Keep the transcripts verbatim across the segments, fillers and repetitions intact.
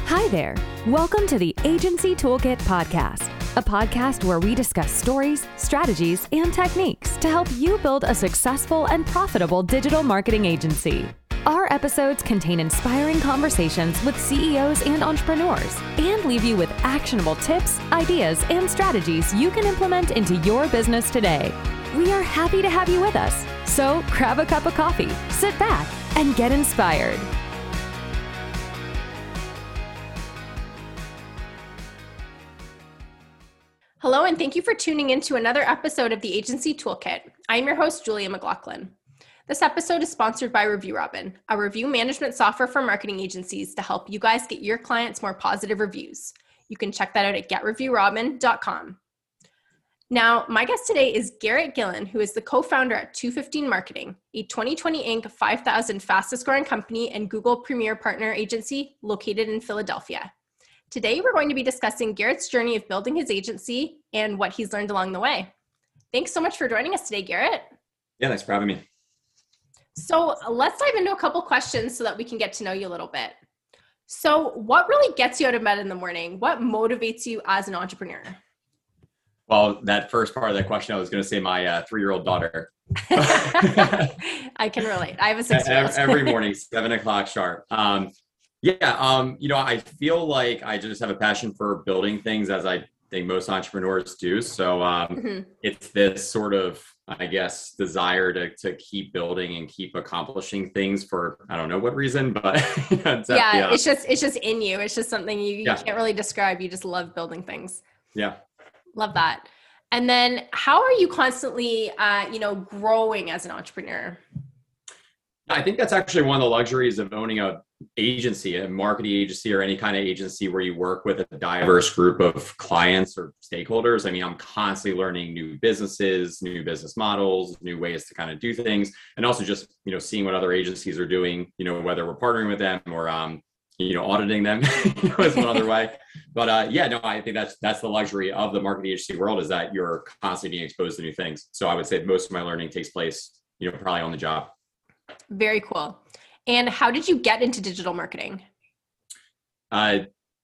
Hi there. Welcome to the Agency Toolkit Podcast, a podcast where we discuss stories, strategies, and techniques to help you build a successful and profitable digital marketing agency. Our episodes contain inspiring conversations with C E Os and entrepreneurs and leave you with actionable tips, ideas, and strategies you can implement into your business today. We are happy to have you with us. So grab a cup of coffee, sit back, and get inspired. Hello, and thank you for tuning in to another episode of the Agency Toolkit. I'm your host, Julia McLaughlin. This episode is sponsored by Review Robin, a review management software for marketing agencies to help you guys get your clients more positive reviews. You can check that out at get review robin dot com. Now, my guest today is Garrett Gillen, who is the co-founder at two fifteen Marketing, a twenty twenty Inc five thousand fastest growing company and Google Premier Partner Agency located in Philadelphia. Today, we're going to be discussing Garrett's journey of building his agency and what he's learned along the way. Thanks so much for joining us today, Garrett. Yeah, thanks for having me. So let's dive into a couple questions so that we can get to know you a little bit. So what really gets you out of bed in the morning? What motivates you as an entrepreneur? Well, that first part of that question, I was going to say my uh, three-year-old daughter. I can relate. I have a six-year-old. Every morning, seven o'clock sharp. Um, Yeah, um, you know, I feel like I just have a passion for building things, as I think most entrepreneurs do. So um, mm-hmm. It's this sort of, I guess, desire to to keep building and keep accomplishing things for, I don't know what reason, but you know, it's, yeah, yeah, it's just it's just in you. It's just something you, you yeah. can't really describe. You just love building things. Yeah, love that. And then, how are you constantly, uh, you know, growing as an entrepreneur? I think that's actually one of the luxuries of owning a agency, a marketing agency, or any kind of agency where you work with a diverse group of clients or stakeholders. I mean, I'm constantly learning new businesses, new business models, new ways to kind of do things, and also just, you know, seeing what other agencies are doing, you know, whether we're partnering with them or, um, you know, auditing them is one other way. But uh, yeah, no, I think that's that's the luxury of the marketing agency world, is that you're constantly being exposed to new things. So I would say most of my learning takes place, you know, probably on the job. Very cool. And how did you get into digital marketing? Uh,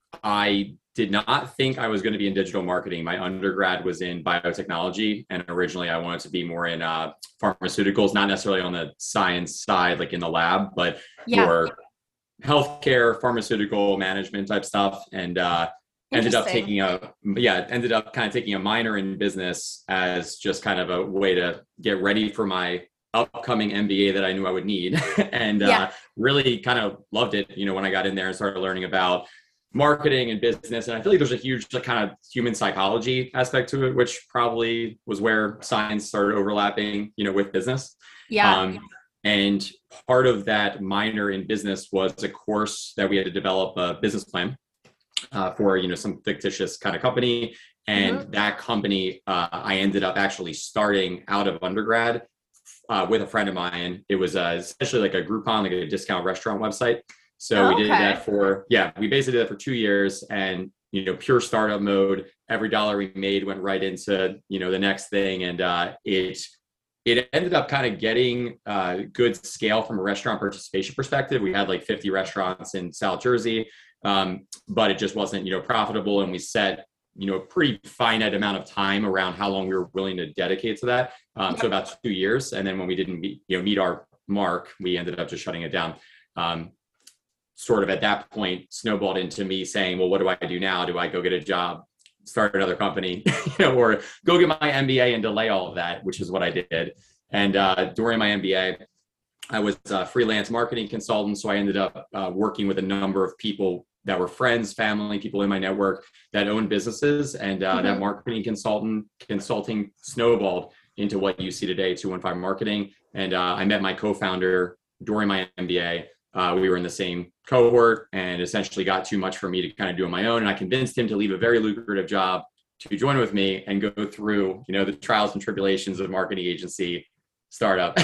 I did not think I was going to be in digital marketing. My undergrad was in biotechnology, and originally I wanted to be more in uh, pharmaceuticals, not necessarily on the science side, like in the lab, but yeah. more healthcare, pharmaceutical management type stuff. And uh, ended up taking a, yeah, ended up kind of taking a minor in business as just kind of a way to get ready for my upcoming M B A that I knew I would need. and yeah. uh, really kind of loved it, you know, when I got in there and started learning about marketing and business. And I feel like there's a huge like, kind of human psychology aspect to it, which probably was where science started overlapping, you know, with business. Yeah. Um, and part of that minor in business was a course that we had to develop a business plan uh, for, you know, some fictitious kind of company. And mm-hmm. that company, uh, I ended up actually starting out of undergrad Uh, with a friend of mine. It was uh, essentially like a Groupon, like a discount restaurant website. So oh, we did okay. that for, yeah, we basically did that for two years and, you know, pure startup mode. Every dollar we made went right into, you know, the next thing. And uh, it, it ended up kind of getting uh, good scale from a restaurant participation perspective. We had like fifty restaurants in South Jersey, um, but it just wasn't, you know, profitable. And we set, you know, a pretty finite amount of time around how long we were willing to dedicate to that. Um, yep. So about two years. And then when we didn't meet, you know, meet our mark, we ended up just shutting it down. Um, sort of at that point snowballed into me saying, well, what do I do now? Do I go get a job, start another company, you know, or go get my M B A and delay all of that, which is what I did. And uh, during my M B A, I was a freelance marketing consultant. So I ended up uh, working with a number of people that were friends, family, people in my network that owned businesses. And uh, mm-hmm. that marketing consultant consulting snowballed into what you see today, two fifteen Marketing. And uh, I met my co-founder during my M B A. Uh, we were in the same cohort and essentially got too much for me to kind of do on my own. And I convinced him to leave a very lucrative job to join with me and go through, you know, the trials and tribulations of marketing agency startup.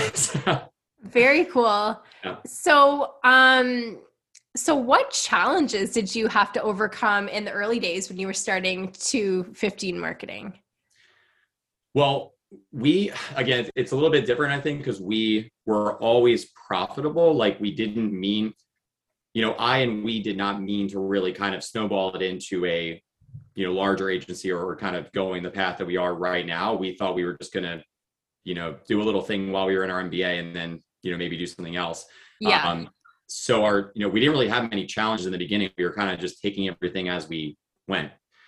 Very cool. Yeah. So, um, So what challenges did you have to overcome in the early days when you were starting two fifteen Marketing? Well, we, again, it's a little bit different, I think, because we were always profitable. Like we didn't mean, you know, I and we did not mean to really kind of snowball it into a, you know, larger agency or kind of going the path that we are right now. We thought we were just going to, you know, do a little thing while we were in our M B A and then, you know, maybe do something else. Yeah. Um, so our, you know, we didn't really have many challenges in the beginning. We were kind of just taking everything as we went.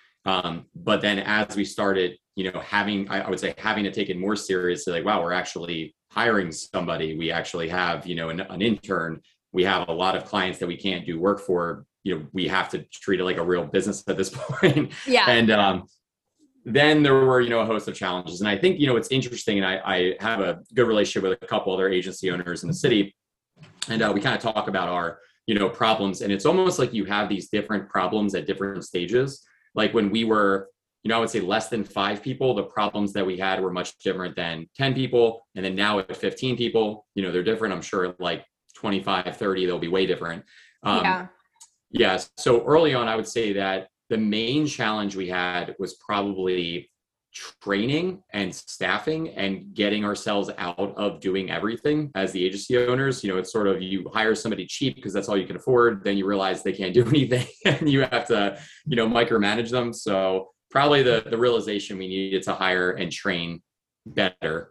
Um, but then as we started, you know, having, I, I would say having to take it more seriously, like, wow, we're actually hiring somebody. We actually have, you know, an, an intern. We have a lot of clients that we can't do work for. You know, we have to treat it like a real business at this point. Yeah. And um, then there were, you know, a host of challenges. And I think, you know, it's interesting. And I, I have a good relationship with a couple other agency owners in the city. And uh, we kind of talk about our, you know, problems. And it's almost like you have these different problems at different stages. Like when we were, you know, I would say less than five people, the problems that we had were much different than ten people. And then now at fifteen people, you know, they're different. I'm sure at like twenty-five, thirty, they'll be way different. Um, yeah. Yes. So early on, I would say that the main challenge we had was probably training and staffing and getting ourselves out of doing everything as the agency owners. You know, it's sort of, you hire somebody cheap because that's all you can afford. Then you realize they can't do anything and you have to, you know, micromanage them. So probably the, the realization we needed to hire and train better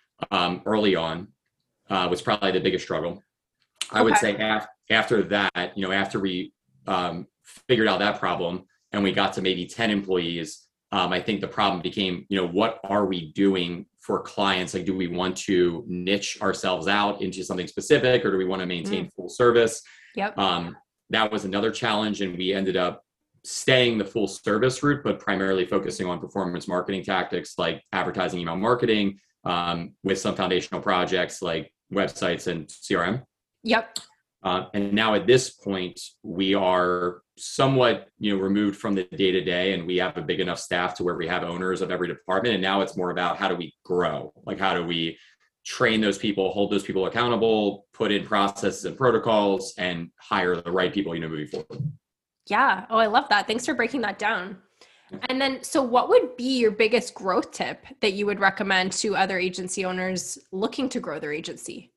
um, early on uh, was probably the biggest struggle. I okay. would say af- after that, you know, after we um, figured out that problem and we got to maybe ten employees, um, I think the problem became, you know, what are we doing for clients? Like, do we want to niche ourselves out into something specific or do we want to maintain mm. full service? Yep. Um, that was another challenge. And we ended up staying the full service route, but primarily focusing on performance marketing tactics like advertising, email marketing, um, with some foundational projects like websites and C R M. Yep. Uh, and now at this point, we are somewhat, you know, removed from the day to day, and we have a big enough staff to where we have owners of every department. And now it's more about how do we grow? Like, how do we train those people, hold those people accountable, put in processes and protocols, and hire the right people, you know, moving forward. Yeah. Oh, I love that. Thanks for breaking that down. And then, so what would be your biggest growth tip that you would recommend to other agency owners looking to grow their agency?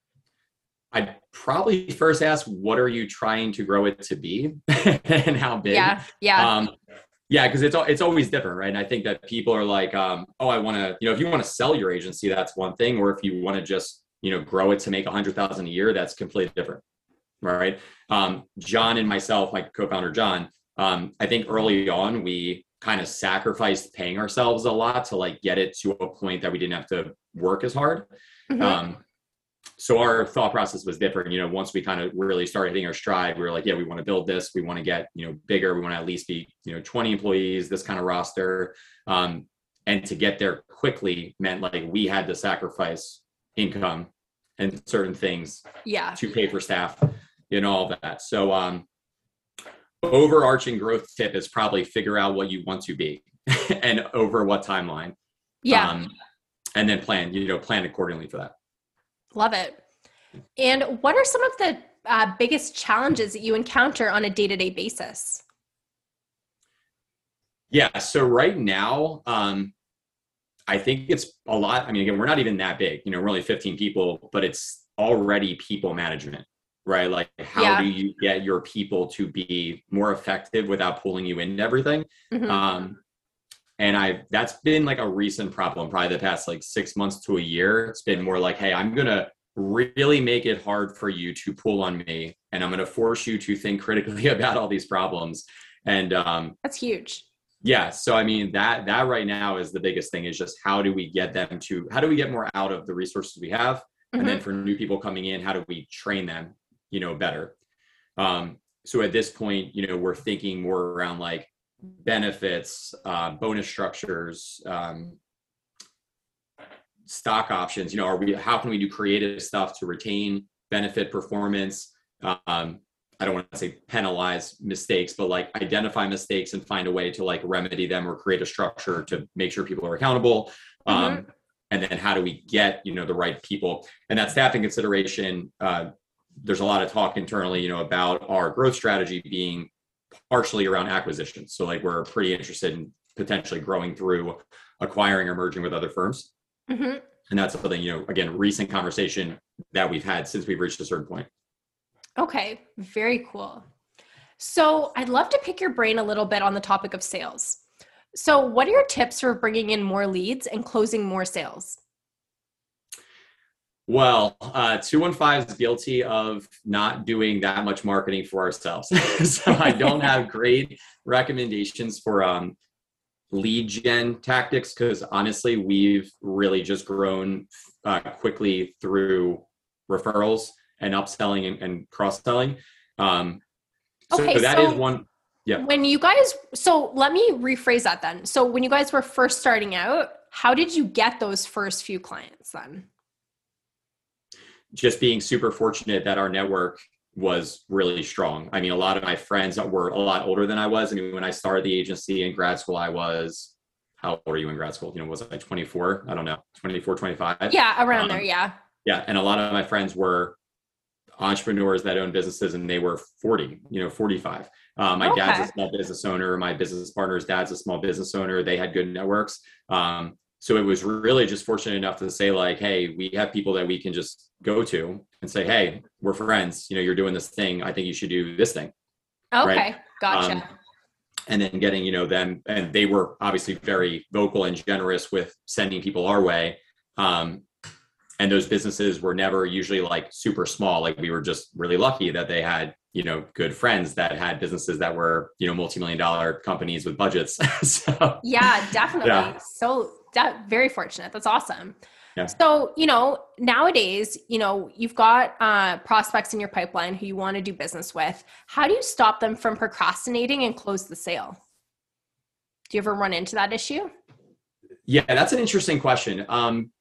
I'd probably first ask, what are you trying to grow it to be and how big? Yeah. Yeah. Um, yeah. Cause it's, it's always different. Right. And I think that people are like, um, oh, I want to, you know, if you want to sell your agency, that's one thing. Or if you want to just, you know, grow it to make a hundred thousand a year, that's completely different. Right. Um, John and myself, my co-founder, John, um, I think early on, we kind of sacrificed paying ourselves a lot to like get it to a point that we didn't have to work as hard. Mm-hmm. Um, So our thought process was different. You know, once we kind of really started hitting our stride, we were like, yeah, we want to build this. We want to get, you know, bigger. We want to at least be, you know, twenty employees, this kind of roster. Um, and to get there quickly meant like we had to sacrifice income and certain things yeah. to pay for staff and all of that. So um, overarching growth tip is probably figure out what you want to be and over what timeline. Yeah. Um, and then plan, you know, plan accordingly for that. Love it. And what are some of the uh, biggest challenges that you encounter on a day-to-day basis? Yeah. So right now, um, I think it's a lot. I mean, again, we're not even that big, you know, we're only fifteen people, but it's already people management, right? Like how yeah. do you get your people to be more effective without pulling you into everything? Mm-hmm. Um, And I, that's been like a recent problem, probably the past like six months to a year. It's been more like, hey, I'm going to really make it hard for you to pull on me. And I'm going to force you to think critically about all these problems. And um, that's huge. Yeah. So, I mean, that, that right now is the biggest thing, is just how do we get them to, how do we get more out of the resources we have? Mm-hmm. And then for new people coming in, how do we train them, you know, better? Um, so at this point, you know, we're thinking more around like, benefits, uh, bonus structures, um, stock options. You know, are we? How can we do creative stuff to retain benefit performance? Um, I don't want to say penalize mistakes, but like identify mistakes and find a way to like remedy them or create a structure to make sure people are accountable. Um, mm-hmm. And then how do we get, you know, the right people? And that staffing consideration, uh, there's a lot of talk internally, you know, about our growth strategy being partially around acquisition. So like we're pretty interested in potentially growing through acquiring or merging with other firms. Mm-hmm. And that's something, you know, again, recent conversation that we've had since we've reached a certain point. Okay, very cool. So I'd love to pick your brain a little bit on the topic of sales. So what are your tips for bringing in more leads and closing more sales? Well, uh, two one five is guilty of not doing that much marketing for ourselves. So I don't have great recommendations for um, lead gen tactics because honestly, we've really just grown uh, quickly through referrals and upselling and, and cross-selling. Um, so Okay, that so is one. Yeah. when you guys, so let me rephrase that then. So when you guys were first starting out, how did you get those first few clients then? Just being super fortunate that our network was really strong. I mean, a lot of my friends were a lot older than I was. I mean, when I started the agency in grad school, I was, how old were you in grad school? You know, was I twenty-four? I don't know, twenty-four, twenty-five? Yeah, around um, there, yeah. Yeah. And a lot of my friends were entrepreneurs that own businesses and they were forty, you know, forty-five. Um, my Okay. dad's a small business owner. My business partner's dad's a small business owner. They had good networks. Um, so it was really just fortunate enough to say like, hey, we have people that we can just go to and say, hey, we're friends. You know, you're doing this thing. I think you should do this thing. Okay, Right? gotcha. Um, and then getting, you know, them, and they were obviously very vocal and generous with sending people our way. Um, and those businesses were never usually like super small. Like we were just really lucky that they had, you know, good friends that had businesses that were, you know, multi-million dollar companies with budgets. So, Yeah, definitely. Yeah. So that very fortunate. That's awesome. Yeah. So, you know, nowadays, you know, you've got uh, prospects in your pipeline who you want to do business with. How do you stop them from procrastinating and close the sale? Do you ever run into that issue? Yeah, that's an interesting question. Um,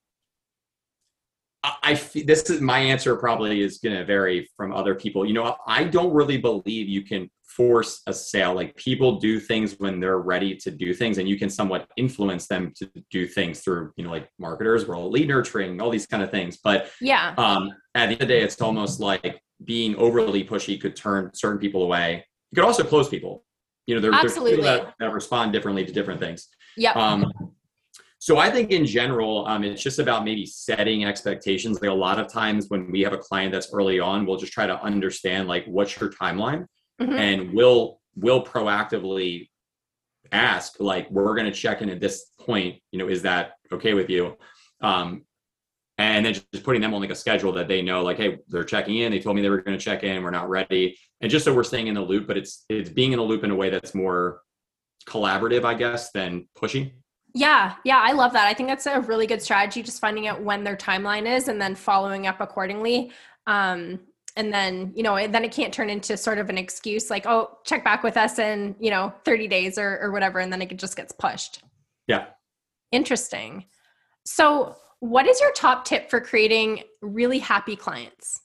I, I f- this is my answer probably is going to vary from other people. You know, I don't really believe you can force a sale. Like people do things when they're ready to do things, and you can somewhat influence them to do things through, you know, like marketers, role, lead nurturing, all these kind of things. But Yeah. um, at the end of the day, it's almost like being overly pushy could turn certain people away. You could also close people. You know, there, there's people Absolutely. that, that respond differently to different things. Yep. Um, so I think in general, um, it's just about maybe setting expectations. Like a lot of times when we have a client that's early on, we'll just try to understand like, what's your timeline? Mhm. And we'll, we'll proactively ask, like, we're going to check in at this point, you know, is that okay with you? Um, and then just putting them on like a schedule that they know, like, hey, they're checking in. They told me they were going to check in. We're not ready. And just so we're staying in the loop, but it's, it's being in a loop in a way that's more collaborative, I guess, than pushy. Yeah. Yeah. I love that. I think that's a really good strategy, just finding out when their timeline is and then following up accordingly. Um, and then, you know, then it can't turn into sort of an excuse like, oh, check back with us in, you know, thirty days or, or whatever. And then it just gets pushed. Yeah. Interesting. So what is your top tip for creating really happy clients?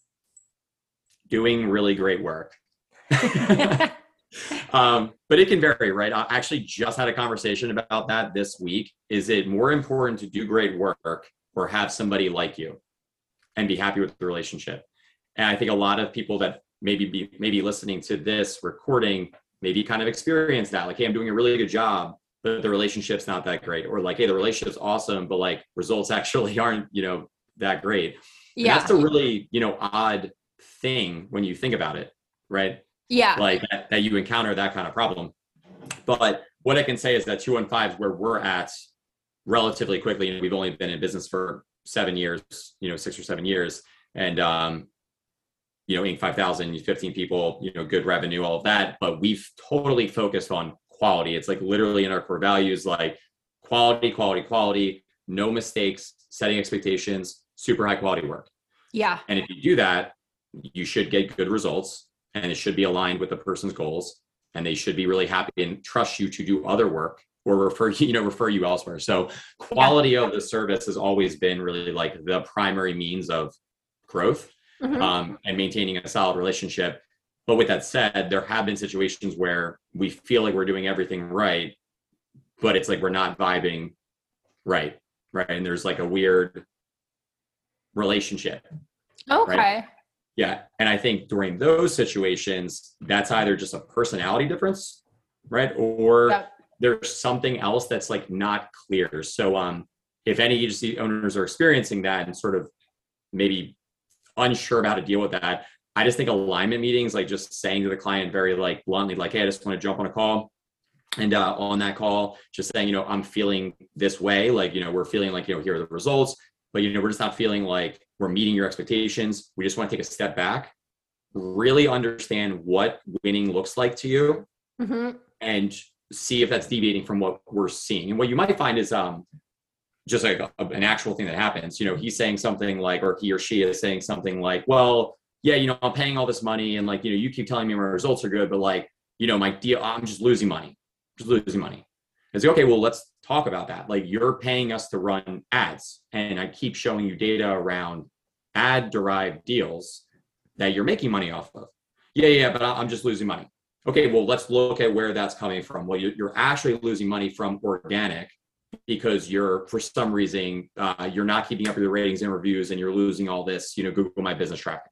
Doing really great work. um, but it can vary, right? I actually just had a conversation about that this week. Is it more important to do great work or have somebody like you and be happy with the relationship? And I think a lot of people that maybe be maybe listening to this recording maybe kind of experience that, like, hey, I'm doing a really good job, but the relationship's not that great. Or like, hey, the relationship's awesome, but like results actually aren't, you know, that great. Yeah. And that's a really, you know, odd thing when you think about it, right? Yeah. Like that, that you encounter that kind of problem. But what I can say is that two one five is where we're at relatively quickly. And we've only been in business for seven years, you know, six or seven years. And, um, you know, Inc five thousand, fifteen people, you know, good revenue, all of that. But we've totally focused on quality. It's like literally in our core values, like quality, quality, quality, no mistakes, setting expectations, super high quality work. Yeah. And if you do that, you should get good results, and it should be aligned with the person's goals, and they should be really happy and trust you to do other work or refer you, you know, refer you elsewhere. So quality yeah. of the service has always been really like the primary means of growth. Mm-hmm. Um, and maintaining a solid relationship. But with that said, there have been situations where we feel like we're doing everything right, but it's like we're not vibing right, right? And there's like a weird relationship. Okay. Right? Yeah. And I think during those situations, that's either just a personality difference, right? Or yep. there's something else that's like not clear. So um, if any agency owners are experiencing that and sort of maybe unsure about how to deal with that, I just think alignment meetings, like just saying to the client very like bluntly, like, hey, I just want to jump on a call. And uh, on that call, just saying, you know, I'm feeling this way. Like, you know, we're feeling like, you know, here are the results, but, you know, we're just not feeling like we're meeting your expectations. We just want to take a step back, really understand what winning looks like to you, mm-hmm. and see if that's deviating from what we're seeing. And what you might find is um, just like a, an actual thing that happens. You know, he's saying something like, or he or she is saying something like, well, yeah, you know, I'm paying all this money and like, you know, you keep telling me my results are good, but like, you know, my deal, I'm just losing money. Just losing money. It's like, okay, well, let's talk about that. Like, you're paying us to run ads, and I keep showing you data around ad derived deals that you're making money off of. Yeah, yeah, but I'm just losing money. Okay, well, let's look at where that's coming from. Well, you're actually losing money from organic because you're, for some reason, uh, you're not keeping up with your ratings and reviews, and you're losing all this, you know, Google My Business traffic.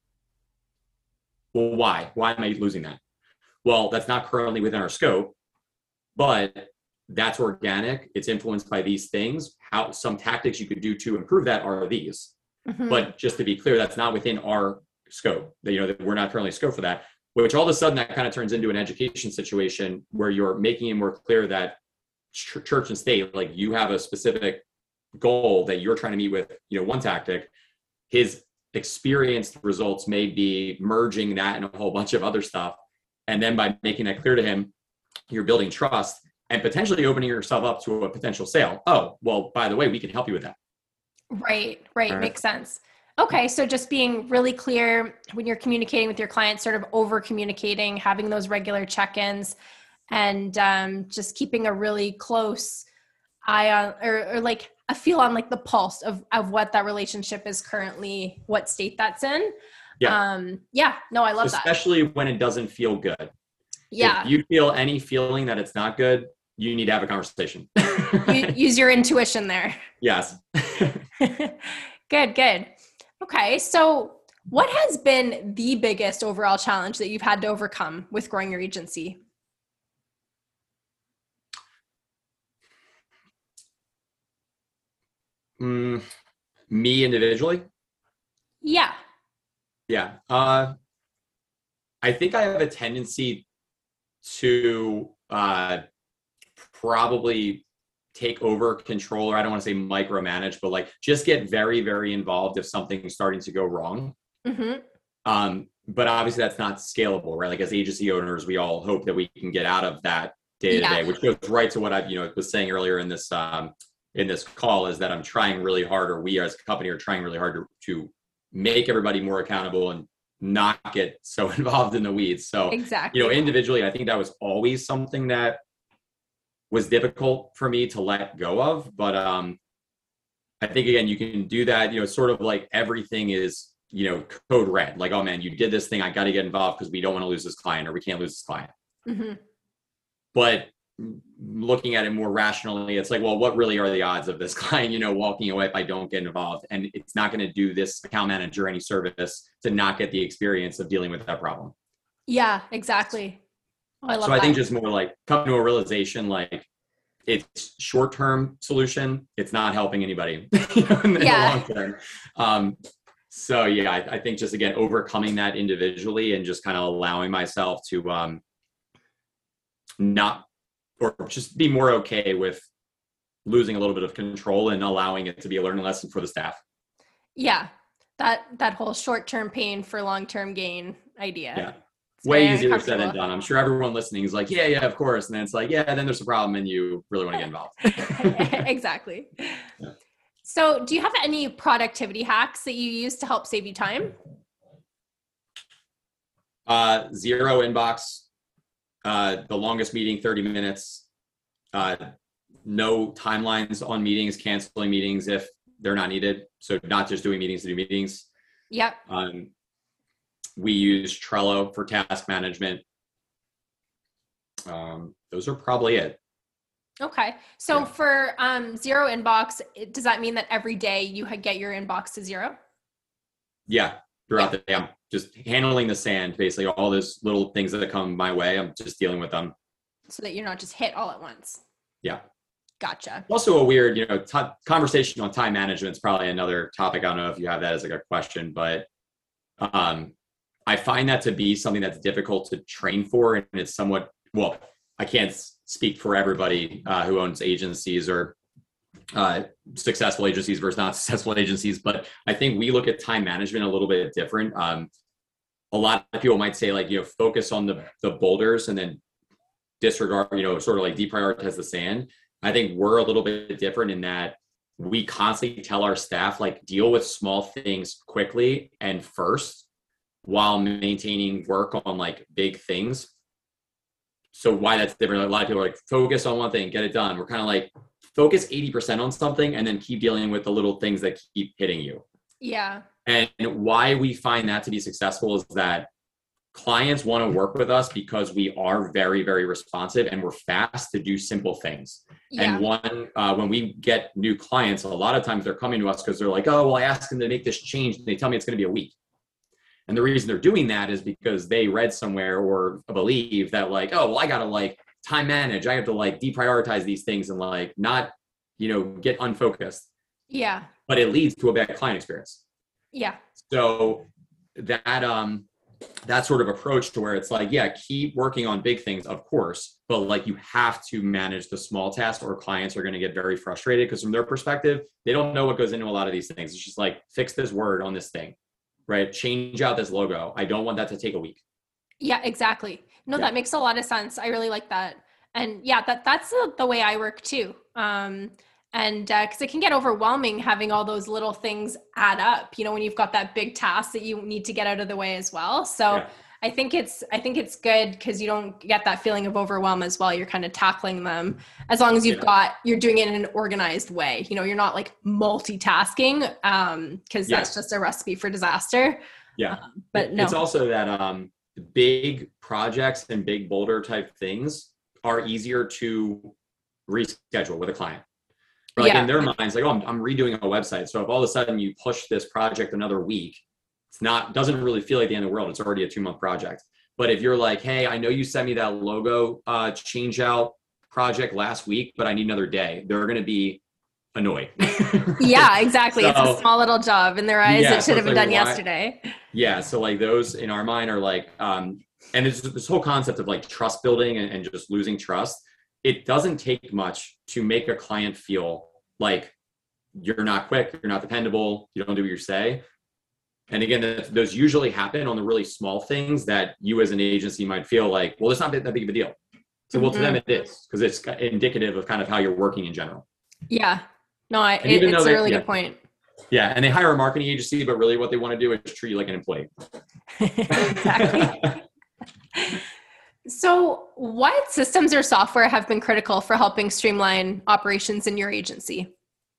Well, why? Why am I losing that? Well, that's not currently within our scope. But that's organic. It's influenced by these things. How some tactics you could do to improve that are these. Mm-hmm. But just to be clear, that's not within our scope. You know, that we're not currently scope for that. Which all of a sudden that kind of turns into an education situation where you're making it more clear that ch- church and state, like you have a specific goal that you're trying to meet with. You know, one tactic. His experienced results may be merging that and a whole bunch of other stuff, and then by making that clear to him, you're building trust and potentially opening yourself up to a potential sale. Oh, well, by the way, we can help you with that. Right, right. right. Makes sense. Okay. So just being really clear when you're communicating with your clients, sort of over communicating, having those regular check-ins, and um, just keeping a really close eye on, or, or like a feel on like the pulse of, of what that relationship is currently, what state that's in. Yeah. Um, yeah. No, I love Especially that. Especially when it doesn't feel good. Yeah. If you feel any feeling that it's not good, you need to have a conversation. you, use your intuition there. Yes. Good, good. Okay. So what has been the biggest overall challenge that you've had to overcome with growing your agency? Mm, me individually? Yeah. Yeah. Uh, I think I have a tendency to uh, probably take over control, or I don't want to say micromanage, but like just get very, very involved if something's starting to go wrong. Mm-hmm. Um, but obviously that's not scalable, right? Like as agency owners, we all hope that we can get out of that day to day, which goes right to what I, you know, was saying earlier in this, um, in this call, is that I'm trying really hard, or we as a company are trying really hard to, to make everybody more accountable and not get so involved in the weeds. So, exactly. You know, individually, I think that was always something that was difficult for me to let go of. But um, I think, again, you can do that, you know, sort of like everything is, you know, code red. Like, oh man, you did this thing. I got to get involved because we don't want to lose this client, or we can't lose this client. Mm-hmm. But looking at it more rationally, it's like, well, what really are the odds of this client, you know, walking away if I don't get involved? And it's not going to do this account manager any service to not get the experience of dealing with that problem. Yeah, exactly. Oh, I love so that. I think just more like come to a realization, like it's short-term solution. It's not helping anybody you know, in, yeah. in the long term. Um, so yeah, I, I think just, again, overcoming that individually and just kind of allowing myself to um, not, or just be more okay with losing a little bit of control and allowing it to be a learning lesson for the staff. Yeah. That, that whole short-term pain for long-term gain idea. Yeah. It's way easier said than done. I'm sure everyone listening is like, yeah, yeah, of course. And then it's like, yeah, then there's a problem and you really want to get involved. Exactly. Yeah. So do you have any productivity hacks that you use to help save you time? Uh, zero inbox. Uh, the longest meeting, thirty minutes, uh, no timelines on meetings, canceling meetings if they're not needed. So not just doing meetings to do meetings. Yep. Um, we use Trello for task management. Um, those are probably it. Okay. So yeah. for um, zero inbox, does that mean that every day you get your inbox to zero? Yeah. Throughout yeah. the day, I'm just handling the sand, basically all those little things that come my way. I'm just dealing with them. So that you're not just hit all at once. Yeah. Gotcha. Also a weird, you know, t- conversation on time management is probably another topic. I don't know if you have that as like a question, but um, I find that to be something that's difficult to train for. And it's somewhat, well, I can't speak for everybody uh, who owns agencies or uh, successful agencies versus not successful agencies. But I think we look at time management a little bit different. Um, a lot of people might say like, you know, focus on the, the boulders and then disregard, you know, sort of like deprioritize the sand. I think we're a little bit different in that we constantly tell our staff, like, deal with small things quickly and first while maintaining work on like big things. So why that's different. A lot of people are like, focus on one thing, get it done. We're kind of like, focus eighty percent on something and then keep dealing with the little things that keep hitting you. Yeah. And why we find that to be successful is that clients want to work with us because we are very, very responsive and we're fast to do simple things. Yeah. And one, uh, when we get new clients, a lot of times they're coming to us because they're like, oh, well, I asked them to make this change and they tell me it's going to be a week. And the reason they're doing that is because they read somewhere or believe that like, oh, well, I got to like time manage. I have to like deprioritize these things and like not, you know, get unfocused. Yeah. But it leads to a bad client experience. Yeah. So that, um, that sort of approach to where it's like, yeah, keep working on big things, of course, but like you have to manage the small tasks or clients are going to get very frustrated because from their perspective, they don't know what goes into a lot of these things. It's just like, fix this word on this thing, right? Change out this logo. I don't want that to take a week. Yeah, exactly. No, Yeah. that makes a lot of sense. I really like that. And yeah, that that's the, the way I work too. Um, and uh, cause it can get overwhelming having all those little things add up, you know, when you've got that big task that you need to get out of the way as well. So Yeah. I think it's, I think it's good cause you don't get that feeling of overwhelm as well. You're kind of tackling them as long as you've Yeah. got, you're doing it in an organized way. You know, you're not like multitasking um, cause Yeah. that's just a recipe for disaster. Yeah. Um, but no. It's also that um, big projects and big boulder type things are easier to reschedule with a client. Like Yeah. in their minds, like, oh, I'm, I'm redoing a website. So if all of a sudden you push this project another week, it's not, doesn't really feel like the end of the world. It's already a two month project. But if you're like, hey, I know you sent me that logo uh, change out project last week, but I need another day, they're going to be annoyed. Yeah, exactly. So, it's a small little job in their eyes. yeah, It so should have it's been like, done why- yesterday. Yeah. So like those in our mind are like, um, and it's this whole concept of like trust building and, and just losing trust. It doesn't take much to make a client feel like you're not quick, you're not dependable, you don't do what you say. And again, that, those usually happen on the really small things that you as an agency might feel like, well, it's not that big of a deal. So, well, to them it is, because it's indicative of kind of how you're working in general. Yeah. No, I, And it, even it's though a they- really yeah. good point. Yeah. And they hire a marketing agency, but really what they want to do is treat you like an employee. Exactly. So what systems or software have been critical for helping streamline operations in your agency?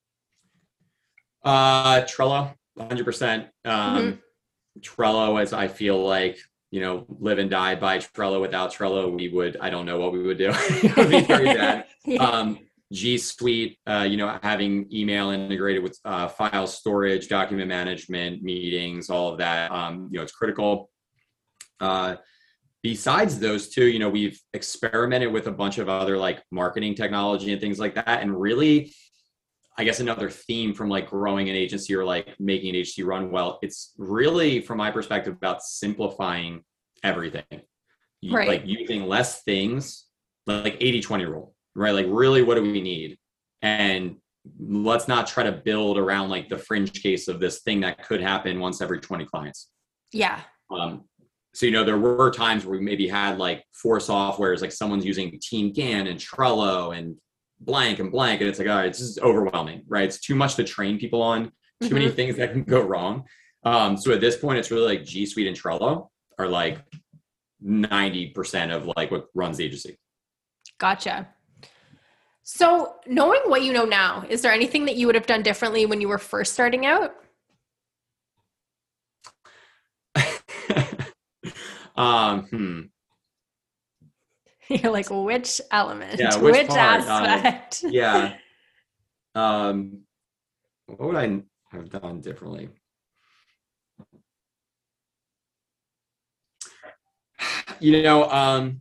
Uh, Trello, one hundred percent. Um, Mhm. Trello, as I feel like, you know, live and die by Trello. Without Trello, we would, I don't know what we would do. It would be very bad. Um, G Suite, uh, you know, having email integrated with uh, file storage, document management, meetings, all of that, um, you know, it's critical. Uh, besides those two, you know, we've experimented with a bunch of other like marketing technology and things like that. And really, I guess another theme from like growing an agency or like making an agency run well, it's really, from my perspective, about simplifying everything. You- Right. Like using less things, like eighty twenty rule, right? Like really, what do we need? And let's not try to build around like the fringe case of this thing that could happen once every twenty clients. Yeah. Um, so, you know, there were times where we maybe had like four softwares, like someone's using Team Gan and Trello and blank and blank. And it's like, all right, it's just overwhelming, right? It's too much to train people on, too many Mhm. things that can go wrong. Um, so at this point, it's really like G Suite and Trello are like ninety percent of like what runs the agency. Gotcha. So knowing what you know now, is there anything that you would have done differently when you were first starting out? um, hmm. You're like, which element, Yeah, which which, part? Uh, aspect? Yeah. Um, what would I have done differently? You know, um,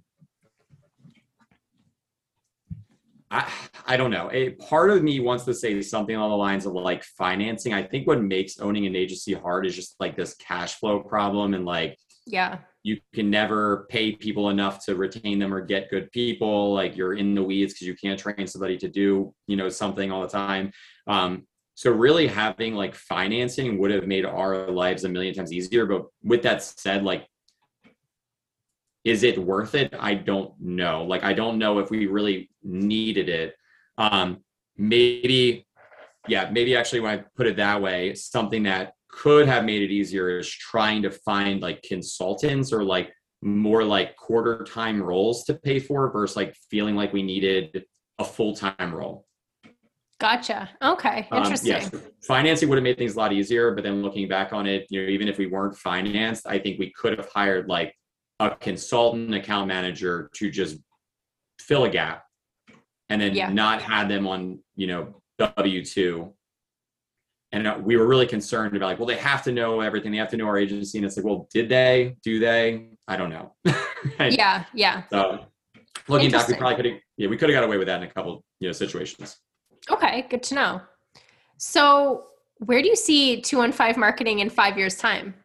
I I don't know. A part of me wants to say something along the lines of like financing. I think what makes owning an agency hard is just like this cash flow problem and like Yeah. You can never pay people enough to retain them or get good people. Like you're in the weeds because you can't train somebody to do, you know, something all the time. Um, so really having like financing would have made our lives a million times easier. But with that said, like, is it worth it? I don't know. Like, I don't know if we really needed it. Um, maybe, yeah, maybe actually when I put it that way, something that could have made it easier is trying to find like consultants or like more like quarter time roles to pay for versus like feeling like we needed a full-time role. Gotcha. Okay. Interesting. Um, yes, financing would have made things a lot easier, but then looking back on it, you know, even if we weren't financed, I think we could have hired like a consultant account manager to just fill a gap and then yeah. not had them on, you know, W two. And we were really concerned about like, well, they have to know everything. They have to know our agency. And it's like, well, did they, do they? I don't know. Right? Yeah. Yeah. So looking back, we probably could have, yeah, we could have got away with that in a couple, you know, situations. Okay. Good to know. So where do you see two one five marketing in five years time?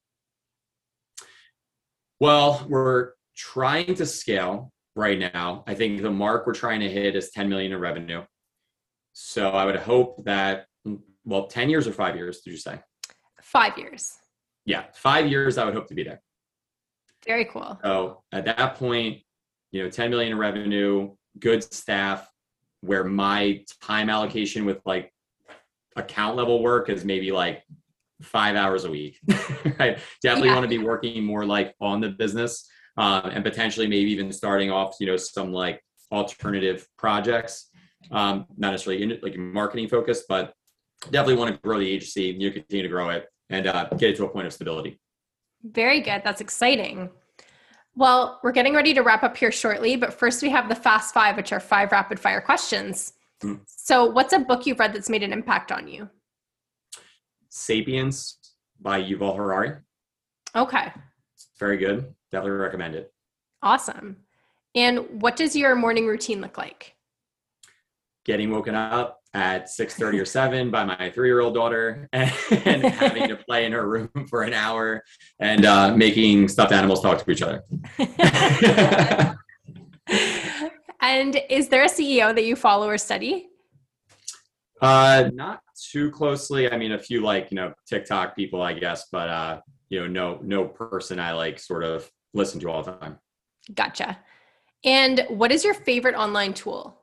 Well, we're trying to scale right now. I think the mark we're trying to hit is ten million in revenue. So I would hope that, well, ten years or five years, did you say? Five years. Yeah, five years, I would hope to be there. Very cool. So at that point, you know, ten million in revenue, good staff, where my time allocation with like account level work is maybe like five hours a week. Right? Definitely yeah. want to be working more like on the business um, and potentially maybe even starting off, you know, some like alternative projects, um, not necessarily in, like marketing focused, but definitely want to grow the agency, you know, continue to grow it and uh, get it to a point of stability. Very good. That's exciting. Well, we're getting ready to wrap up here shortly, but first we have the Fast Five, which are five rapid fire questions. Mm. So what's a book you've read that's made an impact on you? Sapiens by Yuval Harari. Okay. It's very good. Definitely recommend it. Awesome. And what does your morning routine look like? Getting woken up at six thirty or seven by my three-year-old daughter and, and having to play in her room for an hour and uh, making stuffed animals talk to each other. And is there a C E O that you follow or study? Uh, not too closely. I mean, a few like, you know, TikTok people, I guess, but, uh, you know, no, no person I like sort of listen to all the time. Gotcha. And what is your favorite online tool?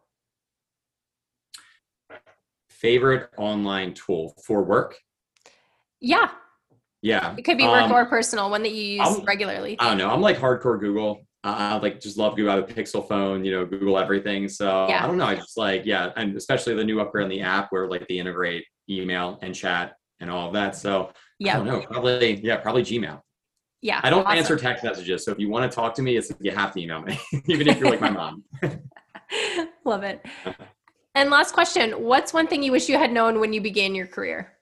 Favorite online tool for work? Yeah. Yeah. It could be work um, or personal, one that you use I'm, regularly. I don't know. I'm like hardcore Google. I uh, like just love Google. I have a Pixel phone, you know, Google everything. So yeah. I don't know. I just like, yeah. And especially the new upgrade on the app where like they integrate email and chat and all of that. So yeah. I don't know. Probably, yeah, probably Gmail. Yeah. I don't awesome. answer text messages. So if you want to talk to me, it's like, you have to email me, even if you're like my mom. Love it. And last question, what's one thing you wish you had known when you began your career?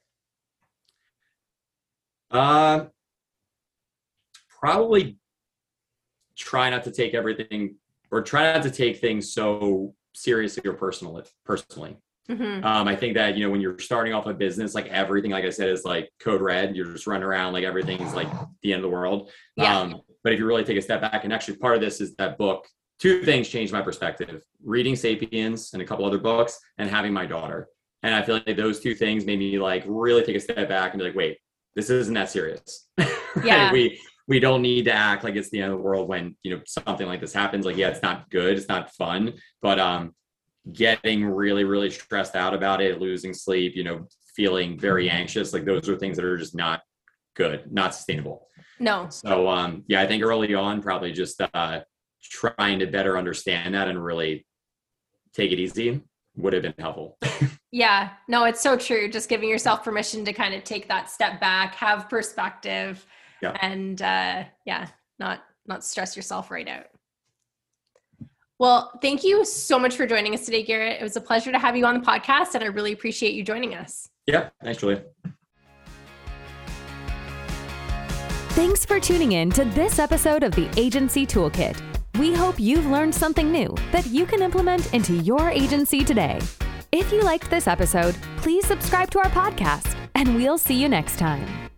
Uh, probably try not to take everything or try not to take things so seriously or personally. personally. Mm-hmm. Um, I think that, you know, when you're starting off a business, like everything, like I said, is like code red. You're just running around like everything's like the end of the world. Yeah. Um, but if you really take a step back, and actually part of this is that book, two things changed my perspective: reading Sapiens and a couple other books and having my daughter. And I feel like those two things made me like really take a step back and be like, wait, this isn't that serious. Yeah. Right? We, we don't need to act like it's the end of the world when, you know, something like this happens. Like, yeah, it's not good. It's not fun, but, um, getting really, really stressed out about it, losing sleep, you know, feeling very anxious. Like those are things that are just not good, not sustainable. No. So, um, yeah, I think early on, probably just, uh, trying to better understand that and really take it easy would have been helpful. Yeah, no, it's so true. Just giving yourself permission to kind of take that step back, have perspective, yeah. and uh, yeah, not not stress yourself right out. Well, thank you so much for joining us today, Garrett. It was a pleasure to have you on the podcast, and I really appreciate you joining us. Yeah, thanks, Julia. Thanks for tuning in to this episode of the Agency Toolkit. We hope you've learned something new that you can implement into your agency today. If you liked this episode, please subscribe to our podcast, and we'll see you next time.